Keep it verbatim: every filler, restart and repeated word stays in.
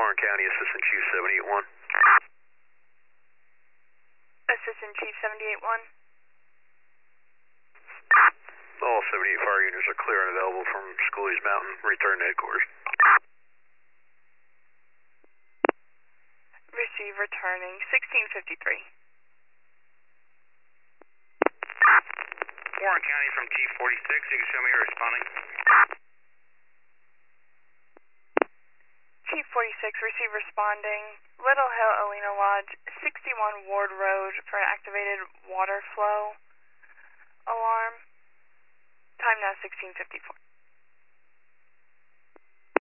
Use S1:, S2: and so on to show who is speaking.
S1: Warren County, Assistant Chief seven eight one.
S2: Assistant Chief seven eight one.
S1: All seventy-eight fire units are clear and available from Schoolies Mountain. Return to headquarters.
S2: Receive returning sixteen fifty-three.
S3: Warren County from T forty-six, you can show me you're responding.
S2: Chief forty-six, receive responding. Little Hill, Alina Lodge, sixty-one Ward Road for an activated water flow alarm. Time now sixteen fifty-four.